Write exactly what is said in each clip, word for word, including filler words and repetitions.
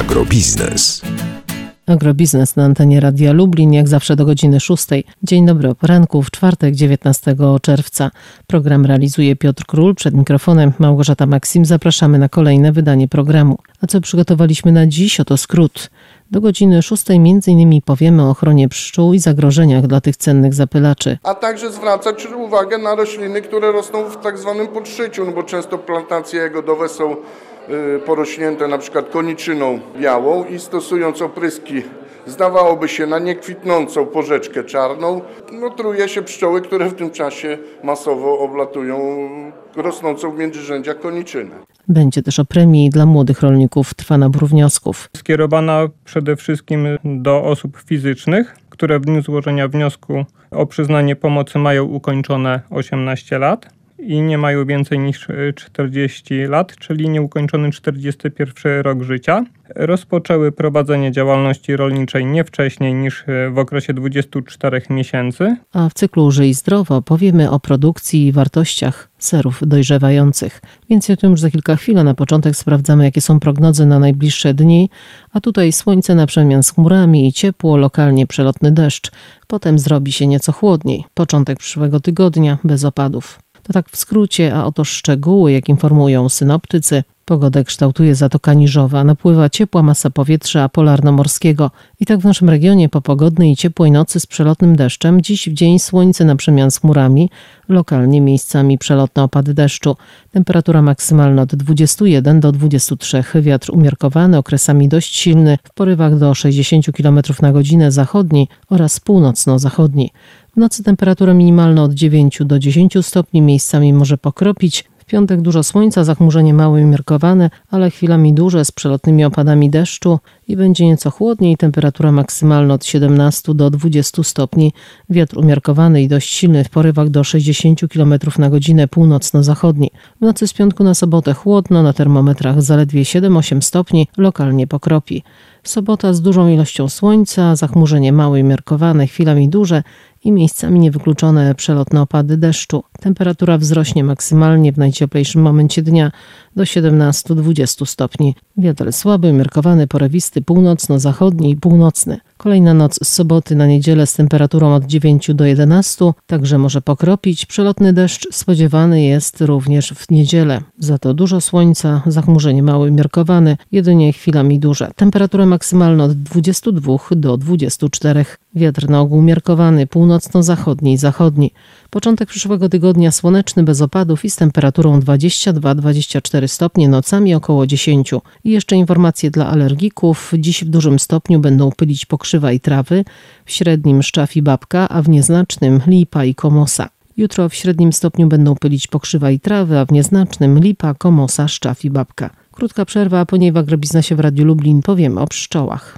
Agrobiznes. Agrobiznes na antenie Radia Lublin, jak zawsze do godziny szóstej. Dzień dobry o poranku, w czwartek dziewiętnastego czerwca. Program realizuje Piotr Król, przed mikrofonem Małgorzata Maksim. Zapraszamy na kolejne wydanie programu. A co przygotowaliśmy na dziś? Oto skrót. Do godziny szóstej między innymi powiemy o ochronie pszczół i zagrożeniach dla tych cennych zapylaczy. A także zwracać uwagę na rośliny, które rosną w tak zwanym podszyciu, no bo często plantacje jagodowe są porośnięte na przykład koniczyną białą i stosując opryski, zdawałoby się, na niekwitnącą porzeczkę czarną, no truje się pszczoły, które w tym czasie masowo oblatują rosnącą w międzyrzędziach koniczynę. Będzie też o premii dla młodych rolników, trwa nabór wniosków. Skierowana przede wszystkim do osób fizycznych, które w dniu złożenia wniosku o przyznanie pomocy mają ukończone osiemnaście lat. I nie mają więcej niż czterdzieści lat, czyli nieukończony czterdziesty pierwszy rok życia. Rozpoczęły prowadzenie działalności rolniczej nie wcześniej niż w okresie dwudziestu czterech miesięcy. A w cyklu Żyj zdrowo powiemy o produkcji i wartościach serów dojrzewających. Więcej o tym już za kilka chwil, a na początek sprawdzamy, jakie są prognozy na najbliższe dni. A tutaj słońce na przemian z chmurami i ciepło, lokalnie przelotny deszcz. Potem zrobi się nieco chłodniej. Początek przyszłego tygodnia bez opadów. To tak w skrócie, a oto szczegóły, jak informują synoptycy. Pogodę kształtuje Zatoka Niżowa, napływa ciepła masa powietrza polarnomorskiego. I tak w naszym regionie po pogodnej i ciepłej nocy z przelotnym deszczem, dziś w dzień słońce na przemian z chmurami, lokalnie miejscami przelotne opady deszczu. Temperatura maksymalna od dwudziestu jeden do dwudziestu trzech, wiatr umiarkowany, okresami dość silny, w porywach do sześćdziesięciu kilometrów na godzinę zachodni oraz północno-zachodni. W nocy temperatura minimalna od dziewięciu do dziesięciu stopni, miejscami może pokropić. W piątek dużo słońca, zachmurzenie małe i umiarkowane, ale chwilami duże z przelotnymi opadami deszczu i będzie nieco chłodniej. Temperatura maksymalna od siedemnastu do dwudziestu stopni. Wiatr umiarkowany i dość silny w porywach do sześćdziesięciu kilometrów na godzinę północno-zachodni. W nocy z piątku na sobotę chłodno, na termometrach zaledwie siedem osiem stopni, lokalnie pokropi. Sobota z dużą ilością słońca, zachmurzenie małe i umiarkowane, chwilami duże i miejscami niewykluczone przelotne opady deszczu. Temperatura wzrośnie maksymalnie w najcieplejszym momencie dnia do siedemnastu do dwudziestu stopni. Wiatr słaby, umiarkowany, porywisty, północno-zachodni i północny. Kolejna noc z soboty na niedzielę z temperaturą od dziewięciu do jedenastu, także może pokropić. Przelotny deszcz spodziewany jest również w niedzielę. Za to dużo słońca, zachmurzenie małe i umiarkowane, jedynie chwilami duże. Temperatura maksymalna od dwudziestu dwóch do dwudziestu czterech. Wiatr na ogół umiarkowany, północno-zachodni i zachodni. Początek przyszłego tygodnia słoneczny, bez opadów i z temperaturą dwadzieścia dwa do dwudziestu czterech stopni, nocami około dziesięciu. I jeszcze informacje dla alergików. Dziś w dużym stopniu będą pylić pokrzywa i trawy, w średnim szczaw i babka, a w nieznacznym lipa i komosa. Jutro w średnim stopniu będą pylić pokrzywa i trawy, a w nieznacznym lipa, komosa, szczaw i babka. Krótka przerwa, a po niej w Agrobiznesie w Radiu Lublin powiemy o pszczołach.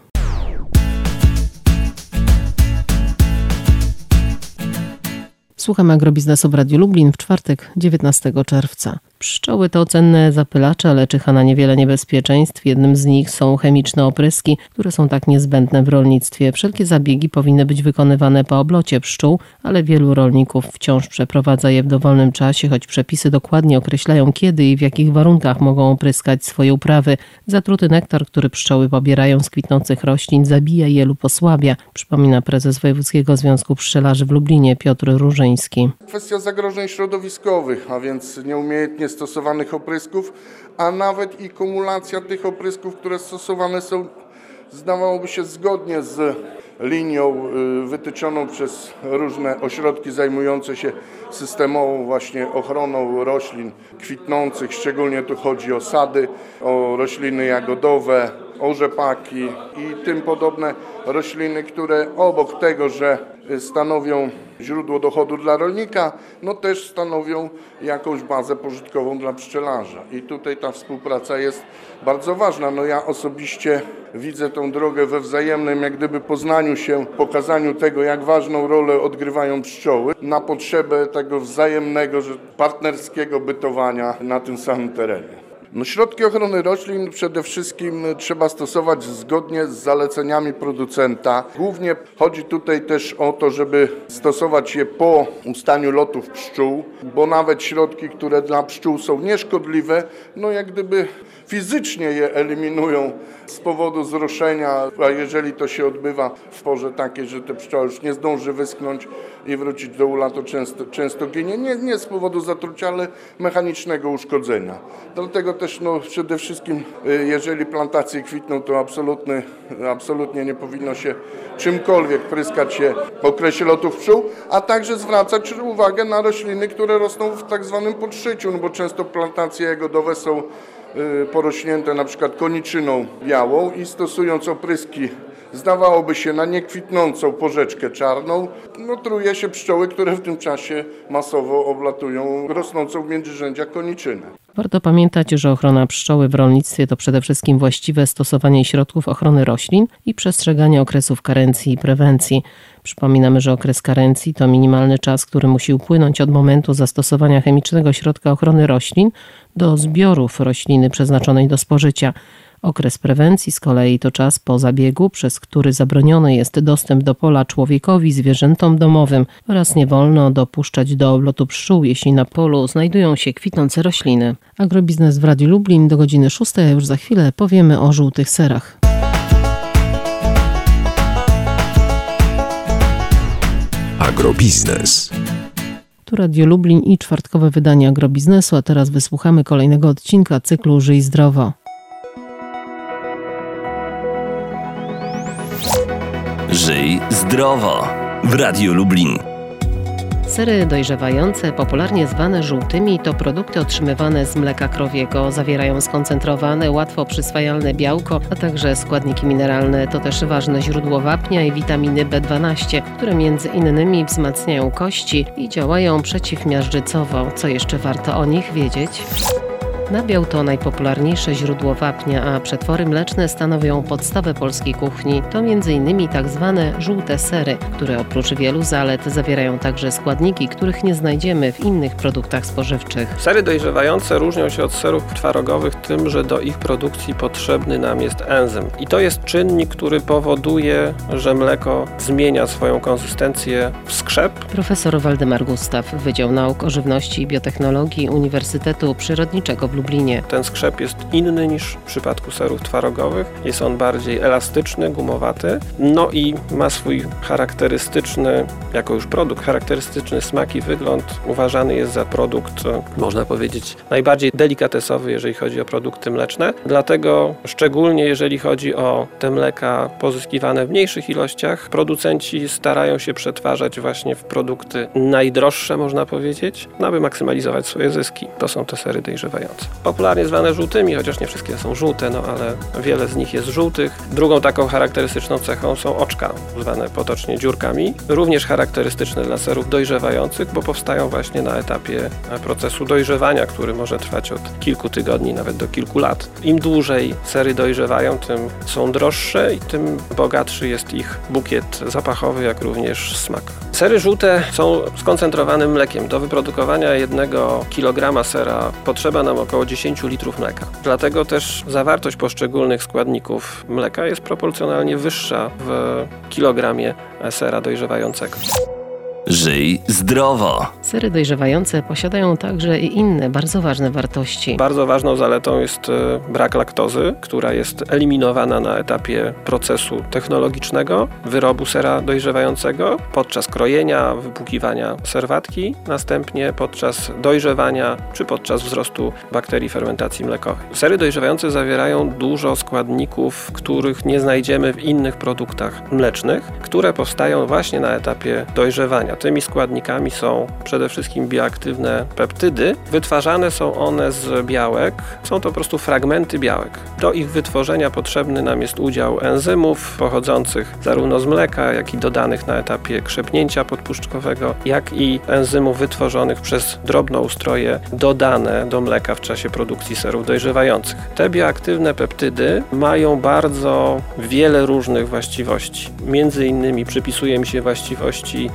Słuchamy Agrobiznesu w Radiu Lublin w czwartek dziewiętnastego czerwca. Pszczoły to cenne zapylacze, ale czyha na niewiele niebezpieczeństw. Jednym z nich są chemiczne opryski, które są tak niezbędne w rolnictwie. Wszelkie zabiegi powinny być wykonywane po oblocie pszczół, ale wielu rolników wciąż przeprowadza je w dowolnym czasie, choć przepisy dokładnie określają, kiedy i w jakich warunkach mogą opryskać swoje uprawy. Zatruty nektar, który pszczoły pobierają z kwitnących roślin, zabija je lub osłabia, przypomina prezes Wojewódzkiego Związku Pszczelarzy w Lublinie Piotr Różyński. Kwestia zagrożeń środowiskowych, a więc nieumiejętnie stosowanych oprysków, a nawet i kumulacja tych oprysków, które stosowane są, zdawałoby się, zgodnie z linią wytyczoną przez różne ośrodki zajmujące się systemową właśnie ochroną roślin kwitnących. Szczególnie tu chodzi o sady, o rośliny jagodowe, o rzepaki i tym podobne rośliny, które obok tego, że stanowią źródło dochodu dla rolnika, no też stanowią jakąś bazę pożytkową dla pszczelarza. I tutaj ta współpraca jest bardzo ważna. No ja osobiście widzę tą drogę we wzajemnym, jak gdyby poznaniu się, pokazaniu tego, jak ważną rolę odgrywają pszczoły na potrzebę tego wzajemnego, partnerskiego bytowania na tym samym terenie. No, środki ochrony roślin przede wszystkim trzeba stosować zgodnie z zaleceniami producenta. Głównie chodzi tutaj też o to, żeby stosować je po ustaniu lotów pszczół, bo nawet środki, które dla pszczół są nieszkodliwe, no jak gdyby fizycznie je eliminują z powodu zroszenia, a jeżeli to się odbywa w porze takiej, że ta pszczoła już nie zdąży wyschnąć i wrócić do ula, to często, często ginie, nie, nie z powodu zatrucia, ale mechanicznego uszkodzenia. Dlatego też no, przede wszystkim, jeżeli plantacje kwitną, to absolutnie, absolutnie nie powinno się czymkolwiek pryskać się w okresie lotów pszczół, a także zwracać uwagę na rośliny, które rosną w tak zwanym podszyciu, no bo często plantacje jagodowe są porośnięte na przykład koniczyną białą i stosując opryski zdawałoby się na niekwitnącą porzeczkę czarną, no truje się pszczoły, które w tym czasie masowo oblatują rosnącą w międzyrzędziach koniczynę. Warto pamiętać, że ochrona pszczoły w rolnictwie to przede wszystkim właściwe stosowanie środków ochrony roślin i przestrzeganie okresów karencji i prewencji. Przypominamy, że okres karencji to minimalny czas, który musi upłynąć od momentu zastosowania chemicznego środka ochrony roślin do zbiorów rośliny przeznaczonej do spożycia. Okres prewencji z kolei to czas po zabiegu, przez który zabroniony jest dostęp do pola człowiekowi, zwierzętom domowym oraz nie wolno dopuszczać do oblotu pszczół, jeśli na polu znajdują się kwitnące rośliny. Agrobiznes w Radiu Lublin do godziny szóstej, a już za chwilę powiemy o żółtych serach. Agrobiznes. Tu Radio Lublin i czwartkowe wydanie Agrobiznesu, a teraz wysłuchamy kolejnego odcinka cyklu Żyj zdrowo. Żyj zdrowo w Radiu Lublin. Sery dojrzewające, popularnie zwane żółtymi, to produkty otrzymywane z mleka krowiego. Zawierają skoncentrowane, łatwo przyswajalne białko, a także składniki mineralne. To też ważne źródło wapnia i witaminy B dwanaście, które między innymi wzmacniają kości i działają przeciwmiażdżycowo. Co jeszcze warto o nich wiedzieć? Nabiał to najpopularniejsze źródło wapnia, a przetwory mleczne stanowią podstawę polskiej kuchni. To między innymi tak zwane żółte sery, które oprócz wielu zalet zawierają także składniki, których nie znajdziemy w innych produktach spożywczych. Sery dojrzewające różnią się od serów twarogowych tym, że do ich produkcji potrzebny nam jest enzym. I to jest czynnik, który powoduje, że mleko zmienia swoją konsystencję w skrzep. Profesor Waldemar Gustaw, Wydział Nauk o Żywności i Biotechnologii Uniwersytetu Przyrodniczego w Lublinie. Ten skrzep jest inny niż w przypadku serów twarogowych. Jest on bardziej elastyczny, gumowaty, no i ma swój charakterystyczny, jako już produkt, charakterystyczny smak i wygląd. Uważany jest za produkt, można powiedzieć, najbardziej delikatesowy, jeżeli chodzi o produkty mleczne. Dlatego szczególnie jeżeli chodzi o te mleka pozyskiwane w mniejszych ilościach, producenci starają się przetwarzać właśnie w produkty najdroższe, można powiedzieć, aby maksymalizować swoje zyski. To są te sery dojrzewające. Popularnie zwane żółtymi, chociaż nie wszystkie są żółte, no ale wiele z nich jest żółtych. Drugą taką charakterystyczną cechą są oczka, zwane potocznie dziurkami. Również charakterystyczne dla serów dojrzewających, bo powstają właśnie na etapie procesu dojrzewania, który może trwać od kilku tygodni, nawet do kilku lat. Im dłużej sery dojrzewają, tym są droższe i tym bogatszy jest ich bukiet zapachowy, jak również smak. Sery żółte są skoncentrowanym mlekiem. Do wyprodukowania jednego kilograma sera potrzeba nam około dziesięć litrów mleka. Dlatego też zawartość poszczególnych składników mleka jest proporcjonalnie wyższa w kilogramie sera dojrzewającego. Żyj zdrowo. Sery dojrzewające posiadają także i inne bardzo ważne wartości. Bardzo ważną zaletą jest brak laktozy, która jest eliminowana na etapie procesu technologicznego wyrobu sera dojrzewającego podczas krojenia, wypłukiwania serwatki, następnie podczas dojrzewania czy podczas wzrostu bakterii fermentacji mlekowej. Sery dojrzewające zawierają dużo składników, których nie znajdziemy w innych produktach mlecznych, które powstają właśnie na etapie dojrzewania. Tymi składnikami są przede wszystkim bioaktywne peptydy. Wytwarzane są one z białek. Są to po prostu fragmenty białek. Do ich wytworzenia potrzebny nam jest udział enzymów pochodzących zarówno z mleka, jak i dodanych na etapie krzepnięcia podpuszczkowego, jak i enzymów wytworzonych przez drobnoustroje dodane do mleka w czasie produkcji serów dojrzewających. Te bioaktywne peptydy mają bardzo wiele różnych właściwości. Między innymi przypisuje mi się właściwości ograniczenia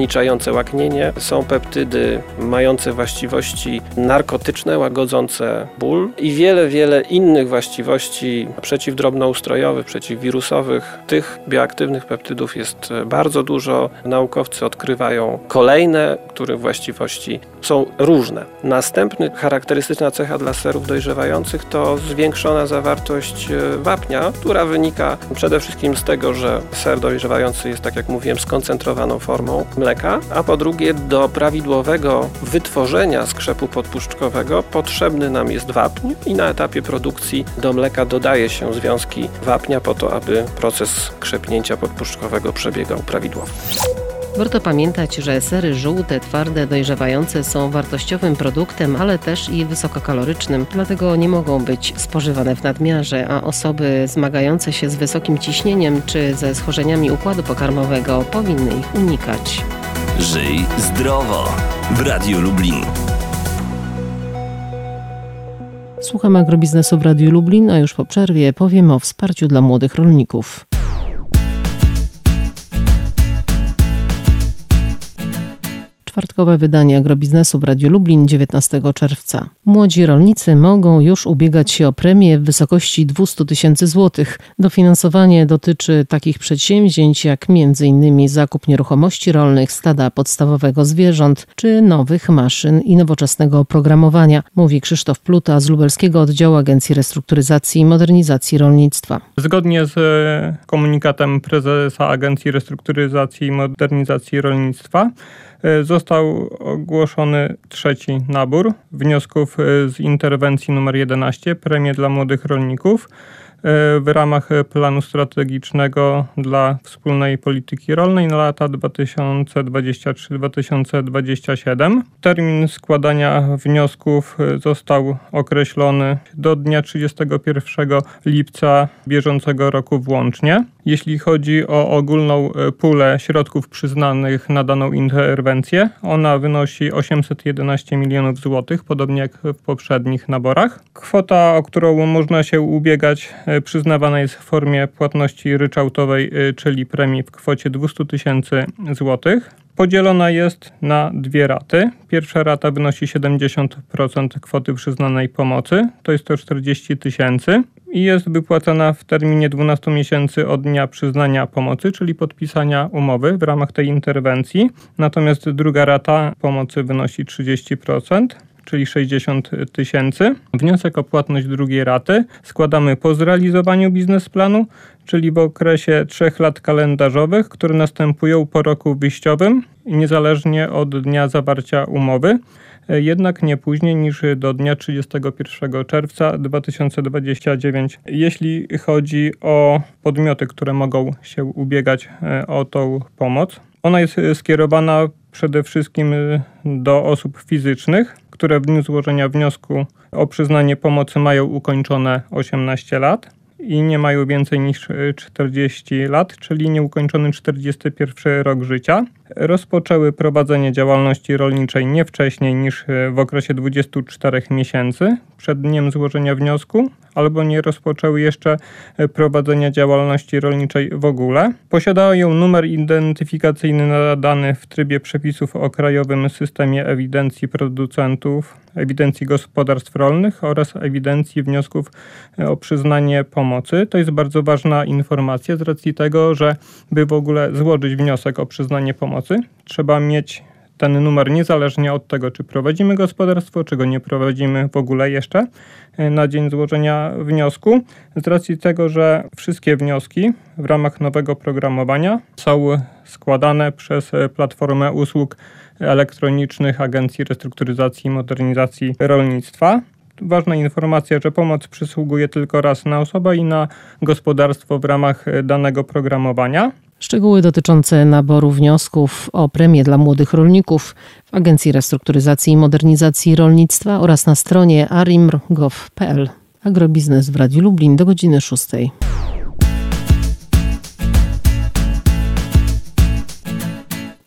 ograniczające łaknienie, są peptydy mające właściwości narkotyczne, łagodzące ból i wiele, wiele innych właściwości przeciwdrobnoustrojowych, przeciwwirusowych. Tych bioaktywnych peptydów jest bardzo dużo. Naukowcy odkrywają kolejne, których właściwości są różne. Następny charakterystyczna cecha dla serów dojrzewających to zwiększona zawartość wapnia, która wynika przede wszystkim z tego, że ser dojrzewający jest, tak jak mówiłem, skoncentrowaną formą mleka, a po drugie do prawidłowego wytworzenia skrzepu podpuszczkowego potrzebny nam jest wapń i na etapie produkcji do mleka dodaje się związki wapnia po to, aby proces krzepnięcia podpuszczkowego przebiegał prawidłowo. Warto pamiętać, że sery żółte, twarde, dojrzewające są wartościowym produktem, ale też i wysokokalorycznym, dlatego nie mogą być spożywane w nadmiarze, a osoby zmagające się z wysokim ciśnieniem czy ze schorzeniami układu pokarmowego powinny ich unikać. Żyj zdrowo w Radiu Lublin. Słuchamy agrobiznesu w Radiu Lublin, a już po przerwie powiemy o wsparciu dla młodych rolników. Czwartkowe wydanie agrobiznesu w Radiu Lublin dziewiętnastego czerwca. Młodzi rolnicy mogą już ubiegać się o premię w wysokości dwieście tysięcy złotych. Dofinansowanie dotyczy takich przedsięwzięć jak między innymi zakup nieruchomości rolnych, stada podstawowego zwierząt czy nowych maszyn i nowoczesnego oprogramowania, mówi Krzysztof Pluta z lubelskiego oddziału Agencji Restrukturyzacji i Modernizacji Rolnictwa. Zgodnie z komunikatem prezesa Agencji Restrukturyzacji i Modernizacji Rolnictwa został ogłoszony trzeci nabór wniosków z interwencji numer jedenaście, premie dla młodych rolników, w ramach planu strategicznego dla wspólnej polityki rolnej na lata dwa tysiące dwudziesty trzeci do dwa tysiące dwudziestego siódmego. Termin składania wniosków został określony do dnia trzydziestego pierwszego lipca bieżącego roku włącznie. Jeśli chodzi o ogólną pulę środków przyznanych na daną interwencję, ona wynosi osiemset jedenaście milionów złotych, podobnie jak w poprzednich naborach. Kwota, o którą można się ubiegać, przyznawana jest w formie płatności ryczałtowej, czyli premii w kwocie dwieście tysięcy złotych. Podzielona jest na dwie raty. Pierwsza rata wynosi siedemdziesiąt procent kwoty przyznanej pomocy, to jest to czterdzieści tysięcy i jest wypłacana w terminie dwunastu miesięcy od dnia przyznania pomocy, czyli podpisania umowy w ramach tej interwencji. Natomiast druga rata pomocy wynosi trzydzieści procent. Czyli sześćdziesiąt tysięcy. Wniosek o płatność drugiej raty składamy po zrealizowaniu biznesplanu, czyli w okresie trzech lat kalendarzowych, które następują po roku wyjściowym i niezależnie od dnia zawarcia umowy, jednak nie później niż do dnia trzydziestego pierwszego czerwca dwa tysiące dwudziestego dziewiątego. Jeśli chodzi o podmioty, które mogą się ubiegać o tą pomoc, ona jest skierowana przede wszystkim do osób fizycznych, które w dniu złożenia wniosku o przyznanie pomocy mają ukończone osiemnaście lat i nie mają więcej niż czterdzieści lat, czyli nieukończony czterdziesty pierwszy rok życia. Rozpoczęły prowadzenie działalności rolniczej nie wcześniej niż w okresie dwudziestu czterech miesięcy przed dniem złożenia wniosku, albo nie rozpoczęły jeszcze prowadzenia działalności rolniczej w ogóle. Posiadają numer identyfikacyjny nadany w trybie przepisów o Krajowym Systemie Ewidencji Producentów, Ewidencji Gospodarstw Rolnych oraz Ewidencji Wniosków o przyznanie pomocy. To jest bardzo ważna informacja z racji tego, że by w ogóle złożyć wniosek o przyznanie pomocy, trzeba mieć ten numer niezależnie od tego, czy prowadzimy gospodarstwo, czy go nie prowadzimy w ogóle jeszcze na dzień złożenia wniosku. Z racji tego, że wszystkie wnioski w ramach nowego oprogramowania są składane przez Platformę Usług Elektronicznych Agencji Restrukturyzacji i Modernizacji Rolnictwa. Ważna informacja, że pomoc przysługuje tylko raz na osobę i na gospodarstwo w ramach danego programowania. Szczegóły dotyczące naboru wniosków o premię dla młodych rolników w Agencji Restrukturyzacji i Modernizacji Rolnictwa oraz na stronie arimr kropka gov kropka p l. Agrobiznes w Radiu Lublin do godziny szóstej.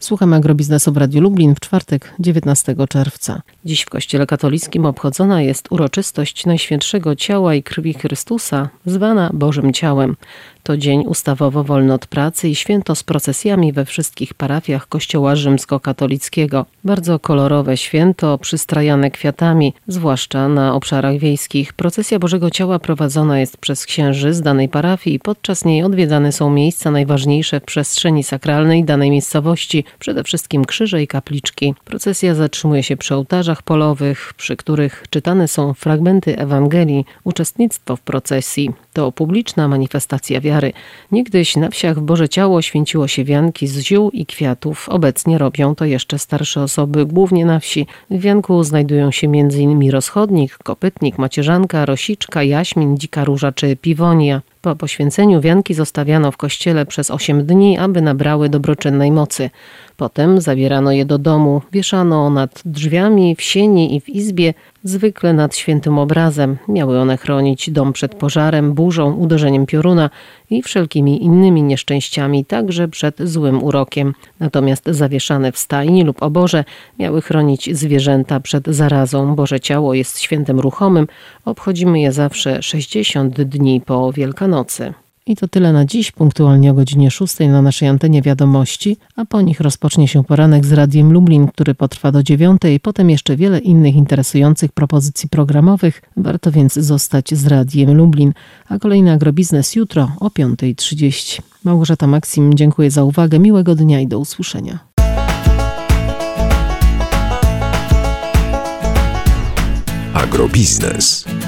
Słuchamy agrobiznesu w Radiu Lublin w czwartek, dziewiętnastego czerwca. Dziś w Kościele katolickim obchodzona jest uroczystość Najświętszego Ciała i Krwi Chrystusa, zwana Bożym Ciałem. To dzień ustawowo wolny od pracy i święto z procesjami we wszystkich parafiach Kościoła rzymskokatolickiego. Bardzo kolorowe święto, przystrajane kwiatami, zwłaszcza na obszarach wiejskich. Procesja Bożego Ciała prowadzona jest przez księży z danej parafii i podczas niej odwiedzane są miejsca najważniejsze w przestrzeni sakralnej danej miejscowości, przede wszystkim krzyże i kapliczki. Procesja zatrzymuje się przy ołtarzach polowych, przy których czytane są fragmenty Ewangelii. Uczestnictwo w procesji to publiczna manifestacja wiary. Niegdyś na wsiach w Boże Ciało święciło się wianki z ziół i kwiatów. Obecnie robią to jeszcze starsze osoby, głównie na wsi. W wianku znajdują się między innymi rozchodnik, kopytnik, macierzanka, rosiczka, jaśmin, dzika róża czy piwonia. Po poświęceniu wianki zostawiano w kościele przez osiem dni, aby nabrały dobroczynnej mocy. Potem zabierano je do domu, wieszano nad drzwiami, w sieni i w izbie, zwykle nad świętym obrazem. Miały one chronić dom przed pożarem, burzą, uderzeniem pioruna i wszelkimi innymi nieszczęściami, także przed złym urokiem. Natomiast zawieszane w stajni lub oborze miały chronić zwierzęta przed zarazą. Boże Ciało jest świętem ruchomym. Obchodzimy je zawsze sześćdziesiąt dni po Wielkanocy. I to tyle na dziś, punktualnie o godzinie szóstej na naszej antenie wiadomości, a po nich rozpocznie się poranek z Radiem Lublin, który potrwa do dziewiątej, potem jeszcze wiele innych interesujących propozycji programowych. Warto więc zostać z Radiem Lublin, a kolejny agrobiznes jutro o piąta trzydzieści. Małgorzata Maksim, dziękuję za uwagę, miłego dnia i do usłyszenia. Agrobiznes.